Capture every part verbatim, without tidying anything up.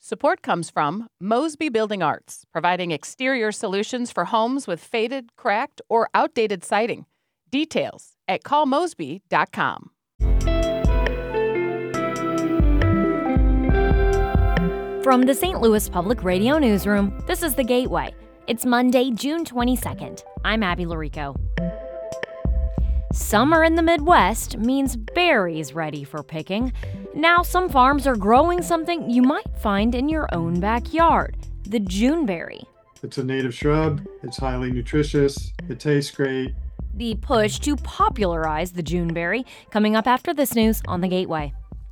Support comes from Mosby Building Arts, providing exterior solutions for homes with faded, cracked, or outdated siding. Details at call mosby dot com. From the Saint Louis Public Radio Newsroom, this is The Gateway. It's Monday, June twenty-second. I'm Abby Larico. Summer in the Midwest means berries ready for picking. Now some farms are growing something you might find in your own backyard, the Juneberry. It's a native shrub, it's highly nutritious, it tastes great. The push to popularize the Juneberry coming up after this news on The Gateway.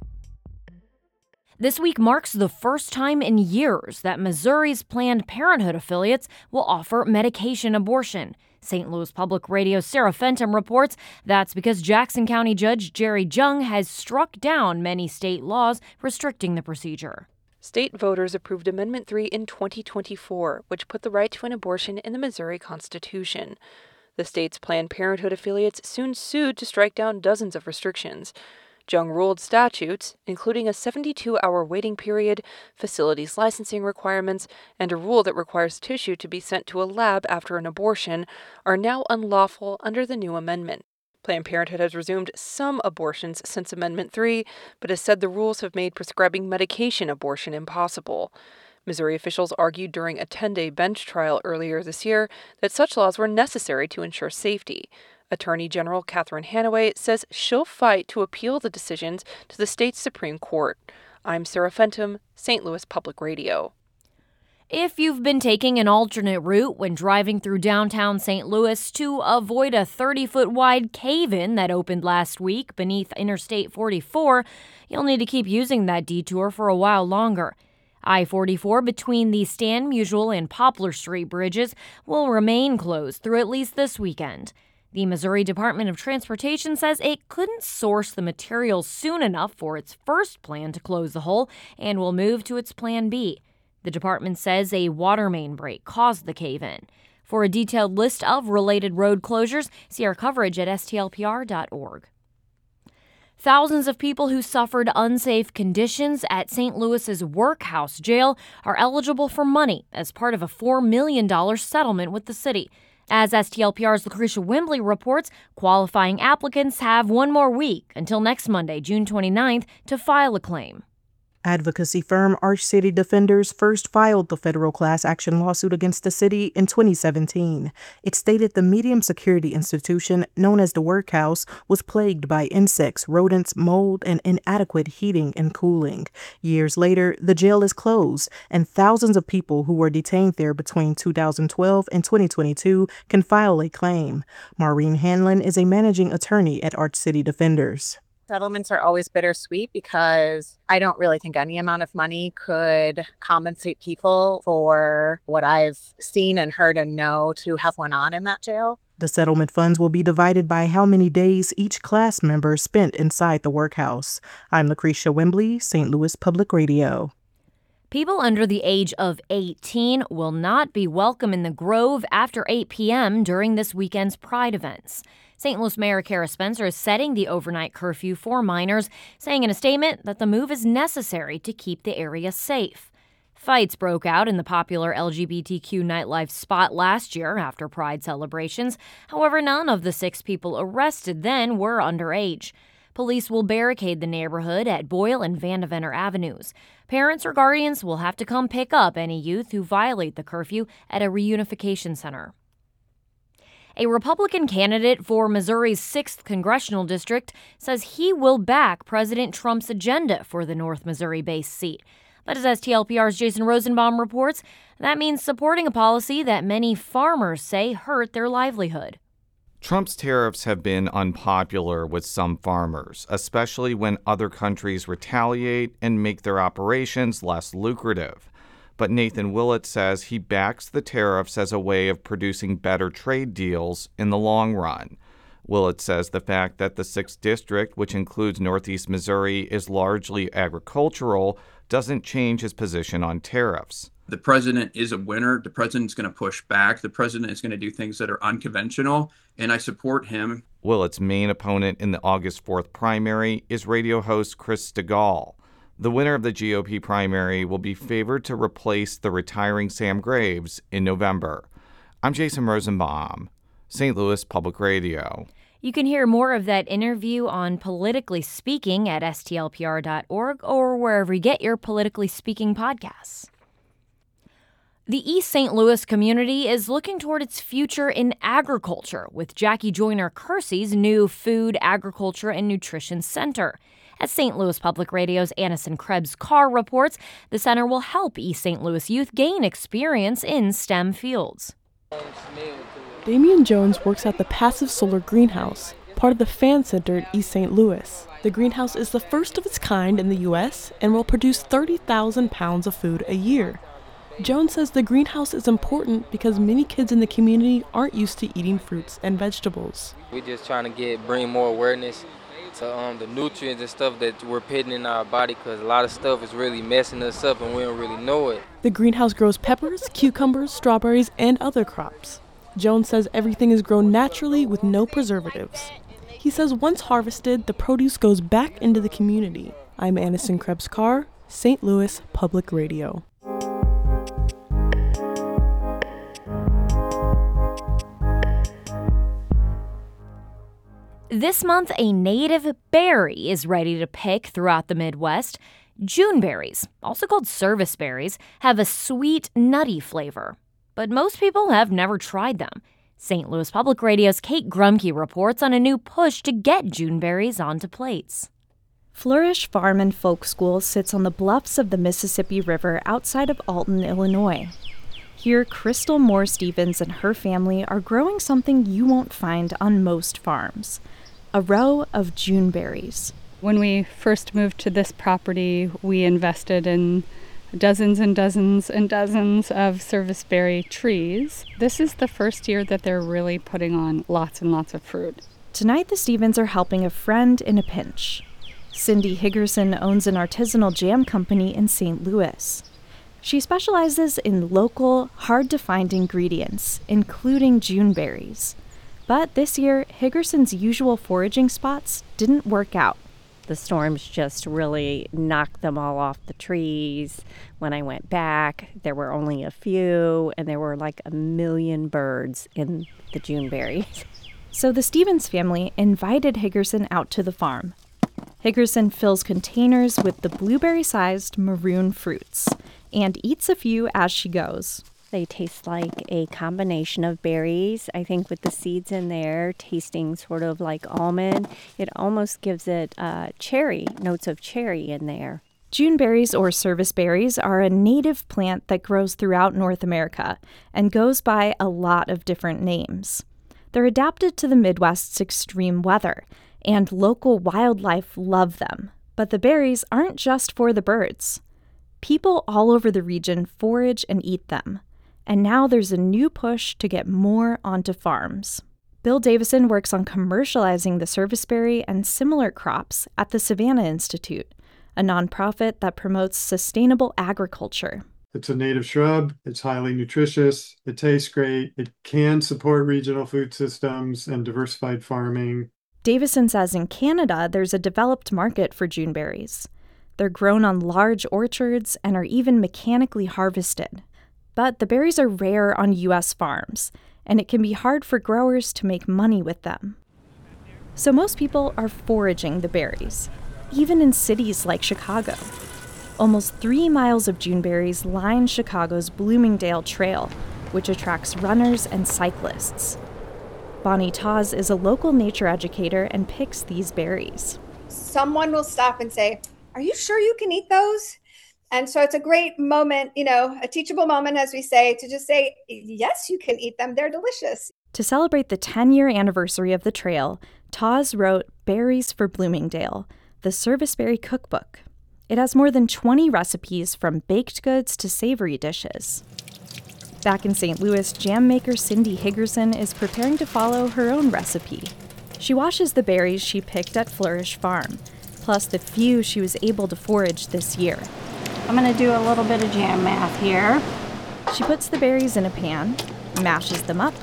This week marks the first time in years that Missouri's Planned Parenthood affiliates will offer medication abortion. Saint Louis Public Radio's Sarah Fenton reports that's because Jackson County Judge Jerry Jung has struck down many state laws restricting the procedure. State voters approved Amendment three in twenty twenty-four, which put the right to an abortion in the Missouri Constitution. The state's Planned Parenthood affiliates soon sued to strike down dozens of restrictions. Jung ruled statutes, including a seventy-two hour waiting period, facilities licensing requirements, and a rule that requires tissue to be sent to a lab after an abortion, are now unlawful under the new amendment. Planned Parenthood has resumed some abortions since Amendment three, but has said the rules have made prescribing medication abortion impossible. Missouri officials argued during a ten-day bench trial earlier this year that such laws were necessary to ensure safety. Attorney General Catherine Hanaway says she'll fight to appeal the decisions to the state's Supreme Court. I'm Sarah Fenton, Saint Louis Public Radio. If you've been taking an alternate route when driving through downtown Saint Louis to avoid a thirty-foot wide cave-in that opened last week beneath Interstate forty-four, you'll need to keep using that detour for a while longer. I forty-four between the Stan Musial and Poplar Street bridges will remain closed through at least this weekend. The Missouri Department of Transportation says it couldn't source the materials soon enough for its first plan to close the hole and will move to its Plan B. The department says a water main break caused the cave-in. For a detailed list of related road closures, see our coverage at S T L P R dot org. Thousands of people who suffered unsafe conditions at Saint Louis's Workhouse Jail are eligible for money as part of a four million dollars settlement with the city. As S T L P R's Lucretia Wembley reports, qualifying applicants have one more week until next Monday, June twenty-ninth, to file a claim. Advocacy firm Arch City Defenders first filed the federal class action lawsuit against the city in twenty seventeen. It stated the medium security institution, known as the Workhouse, was plagued by insects, rodents, mold, and inadequate heating and cooling. Years later, the jail is closed, and thousands of people who were detained there between two thousand twelve and twenty twenty-two can file a claim. Maureen Hanlon is a managing attorney at Arch City Defenders. Settlements are always bittersweet because I don't really think any amount of money could compensate people for what I've seen and heard and know to have went on in that jail. The settlement funds will be divided by how many days each class member spent inside the workhouse. I'm Lucretia Wembley, Saint Louis Public Radio. People under the age of eighteen will not be welcome in the Grove after eight p.m. during this weekend's Pride events. Saint Louis Mayor Kara Spencer is setting the overnight curfew for minors, saying in a statement that the move is necessary to keep the area safe. Fights broke out in the popular L G B T Q nightlife spot last year after Pride celebrations. However, none of the six people arrested then were underage. Police will barricade the neighborhood at Boyle and Vandeventer Avenues. Parents or guardians will have to come pick up any youth who violate the curfew at a reunification center. A Republican candidate for Missouri's sixth Congressional District says he will back President Trump's agenda for the North Missouri-based seat. But as S T L P R's Jason Rosenbaum reports, that means supporting a policy that many farmers say hurt their livelihood. Trump's tariffs have been unpopular with some farmers, especially when other countries retaliate and make their operations less lucrative. But Nathan Willett says he backs the tariffs as a way of producing better trade deals in the long run. Willett says the fact that the sixth District, which includes Northeast Missouri, is largely agricultural, doesn't change his position on tariffs. The president is a winner. The president's going to push back. The president is going to do things that are unconventional, and I support him. Willett's main opponent in the August fourth primary is radio host Chris Stegall. The winner of the G O P primary will be favored to replace the retiring Sam Graves in November. I'm Jason Rosenbaum, Saint Louis Public Radio. You can hear more of that interview on Politically Speaking at S T L P R dot org or wherever you get your Politically Speaking podcasts. The East Saint Louis community is looking toward its future in agriculture with Jackie Joyner Kersey's new Food, Agriculture, and Nutrition Center. As Saint Louis Public Radio's Anison Krebs-Carr reports, the center will help East Saint Louis youth gain experience in STEM fields. Damian Jones works at the Passive Solar Greenhouse, part of the Fan Center at East Saint Louis. The greenhouse is the first of its kind in the U S and will produce thirty thousand pounds of food a year. Jones says the greenhouse is important because many kids in the community aren't used to eating fruits and vegetables. We're just trying to get bring more awareness to um, the nutrients and stuff that we're putting in our body, because a lot of stuff is really messing us up and we don't really know it. The greenhouse grows peppers, cucumbers, strawberries, and other crops. Jones says everything is grown naturally with no preservatives. He says once harvested, the produce goes back into the community. I'm Anison Krebs-Carr, Saint Louis Public Radio. This month, a native berry is ready to pick throughout the Midwest. June berries, also called service berries, have a sweet, nutty flavor. But most people have never tried them. Saint Louis Public Radio's Kate Grumke reports on a new push to get June berries onto plates. Flourish Farm and Folk School sits on the bluffs of the Mississippi River outside of Alton, Illinois. Here, Crystal Moore Stevens and her family are growing something you won't find on most farms: a row of June berries. When we first moved to this property, we invested in dozens and dozens and dozens of serviceberry trees. This is the first year that they're really putting on lots and lots of fruit. Tonight, the Stevens are helping a friend in a pinch. Cindy Higgerson owns an artisanal jam company in Saint Louis. She specializes in local, hard-to-find ingredients, including June berries. But this year, Higgerson's usual foraging spots didn't work out. The storms just really knocked them all off the trees. When I went back, there were only a few, and there were like a million birds in the June berries. So the Stevens family invited Higgerson out to the farm. Higgerson fills containers with the blueberry-sized maroon fruits and eats a few as she goes. They taste like a combination of berries, I think, with the seeds in there, tasting sort of like almond. It almost gives it uh, cherry, notes of cherry in there. June berries, or service berries, are a native plant that grows throughout North America and goes by a lot of different names. They're adapted to the Midwest's extreme weather, and local wildlife love them. But the berries aren't just for the birds. People all over the region forage and eat them. And now there's a new push to get more onto farms. Bill Davison works on commercializing the serviceberry and similar crops at the Savannah Institute, a nonprofit that promotes sustainable agriculture. It's a native shrub. It's highly nutritious. It tastes great. It can support regional food systems and diversified farming. Davison says in Canada, there's a developed market for June berries. They're grown on large orchards and are even mechanically harvested. But the berries are rare on U S farms, and it can be hard for growers to make money with them. So most people are foraging the berries, even in cities like Chicago. Almost three miles of June berries line Chicago's Bloomingdale Trail, which attracts runners and cyclists. Bonnie Taz is a local nature educator and picks these berries. Someone will stop and say, "Are you sure you can eat those?" And so it's a great moment, you know, a teachable moment, as we say, to just say, yes, you can eat them. They're delicious. To celebrate the ten-year anniversary of the trail, Taz wrote Berries for Bloomingdale, the serviceberry cookbook. It has more than twenty recipes from baked goods to savory dishes. Back in Saint Louis, jam maker Cindy Higgerson is preparing to follow her own recipe. She washes the berries she picked at Flourish Farm, plus the few she was able to forage this year. I'm going to do a little bit of jam math here. She puts the berries in a pan, mashes them up,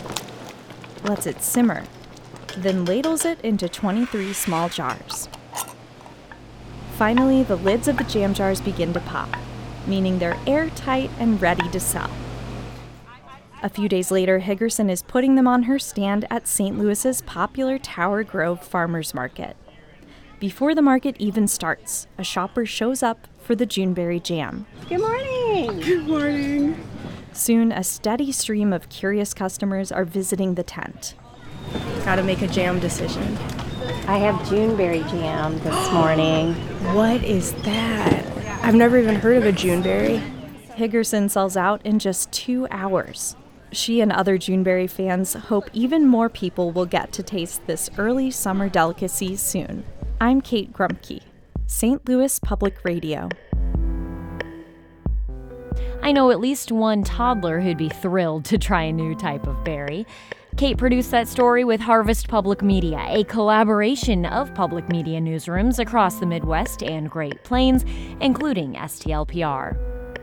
lets it simmer, then ladles it into twenty-three small jars. Finally, the lids of the jam jars begin to pop, meaning they're airtight and ready to sell. A few days later, Higgerson is putting them on her stand at Saint Louis's popular Tower Grove Farmers Market. Before the market even starts, a shopper shows up for the Juneberry jam. Good morning. Good morning. Soon, a steady stream of curious customers are visiting the tent. Gotta make a jam decision. I have Juneberry jam this morning. What is that? I've never even heard of a Juneberry. Higgerson sells out in just two hours. She and other Juneberry fans hope even more people will get to taste this early summer delicacy soon. I'm Kate Grumke, Saint Louis Public Radio. I know at least one toddler who'd be thrilled to try a new type of berry. Kate produced that story with Harvest Public Media, a collaboration of public media newsrooms across the Midwest and Great Plains, including S T L P R.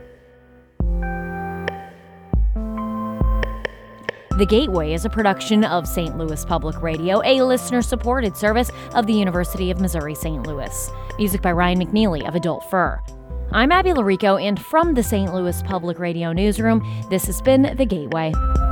The Gateway is a production of Saint Louis Public Radio, a listener-supported service of the University of Missouri-Saint Louis. Music by Ryan McNeely of Adult Fur. I'm Abby Larico, and from the Saint Louis Public Radio newsroom, this has been The Gateway.